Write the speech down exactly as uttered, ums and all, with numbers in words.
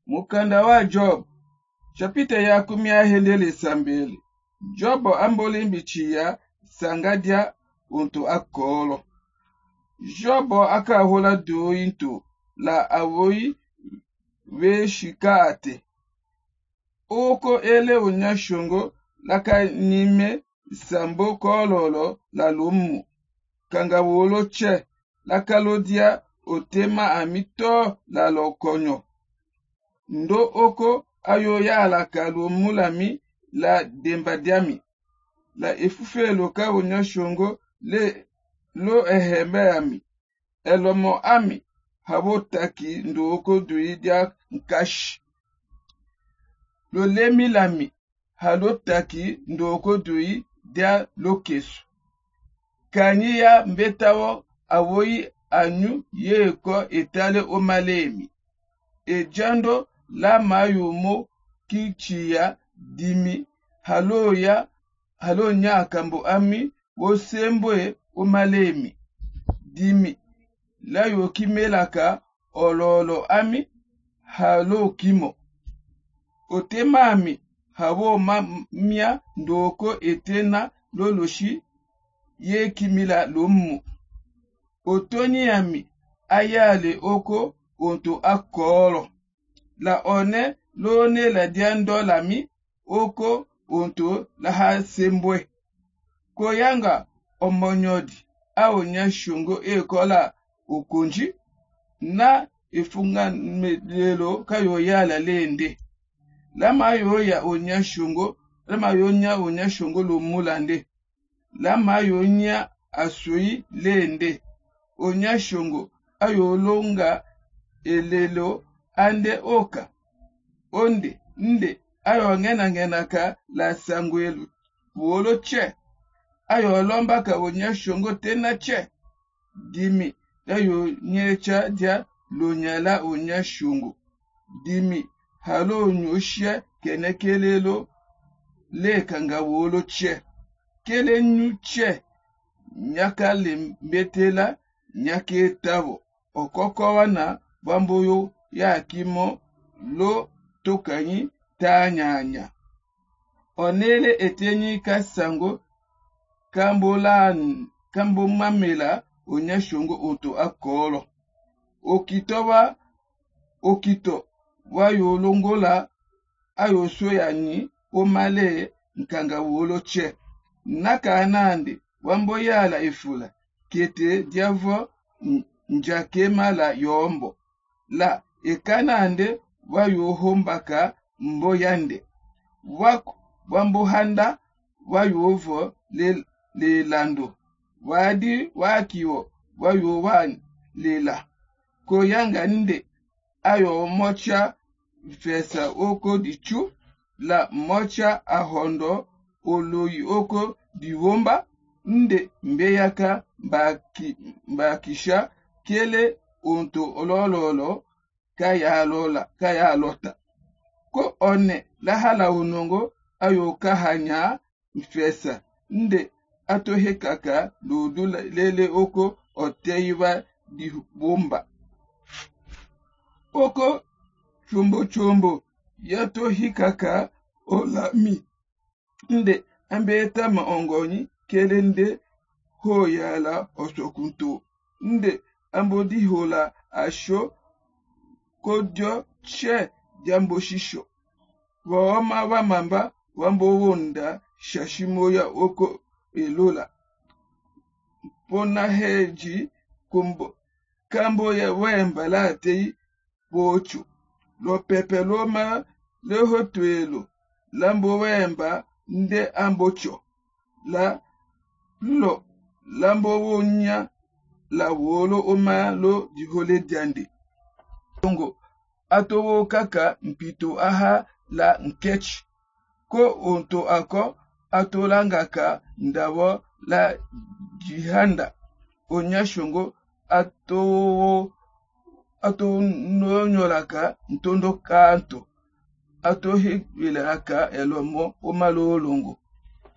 Mukanda wa Job. Chapita ya kumi ya hendele sambele. Job ambole mbichiya sangadia unto akolo. Job akahola dointo la awoi we shikaate. Oko ele unyashongo laka nime sambo kololo la lumu. Kangawolo che laka lodia otema amito la lokonyo. Ndo oko ayo ya alaka lumu lami la dembadiami. La efufe loka unyashongo le lo ehebe ami. Elomo ami habotaki ndo oko duidia nkashi. Lo lemi lami halotaki ndoko dui dia lokesu. Kanyi ya mbetawo awoyi anyu yeko etale omalemi. Ejando la mayumo kichiya dimi haloya halonya akambo ami wosemboe omalemi. Dimi la yokimelaka ololo ami halo kimo. Otemami hawo mamia ndoko etena loloshi ye kimila lomu. Otoni ami ayale oko onto akolo. La one lone la diando lami oko onto la ha sembwe. Koyanga omonyodi aonya shungo ekola okonji na ifunga medelo kayo yala lende. Lama yoya onya shungo, lama yonya onya shungo lo mulande. Lama yonya asui lende. Onya shungo ayolonga elelo ande oka. Onde, nde, ayo ngena ngena ka la sangwelu. Wolo che. Ayo lomba ka onya shungo tena che. Dimi, ayo nyecha dia lo nyala onya shungo. Dimi. Halo nyoshia kene kelelo le kangawolo che. Kele nyu che. Nyaka le mbetela nyake tavo. Okoko wana bamboyo ya kimo lo tokanyi tanyanya. Onele etenyi kasango kambolan kambo mamela onyashongo oto akolo. Okito wa okito. Wayo longola ayo soya ni omale nkanga wolo che. Naka anande wambo yala ifula kete diavo njake mala yombo. La ekanande wayo hombaka mbo yande. Wako wambo handa wayo ovo le, le lando. Wadi wakiwo wayo wan lela. Koyanga nde ayo mocha fesa oko dichu la mocha ahondo oloyi oko diwomba nde mbeyaka baki bakisha kele onto olololo kaya lola kaya lota. Ko one la hala unongo ayo kahanya fesa nde atohekaka ludu lele oko oteiwa diwomba. Oko chumbo chumbo yato hikaka olami. Nde ambeta maongoni kelende hoyala osokunto. Nde ambodi hola asho kodjo che jambo shisho. Waoma wamamba wambo wonda shashimoya oko elola. Pona heji kumbo kambo ya wemba latei bochu. Lo pepe loma le hotuelo. Lambo wemba nde ambocho. La lo lambo wonya la wolo oma lo dihole diande. Tongo atowo kaka mpito aha la nkech. Ko onto ako atolangaka ndawo la jihanda. Onyashongo atowo ato nonyolaka ntondo kanto. Ato higwilaka elomo omalolongo.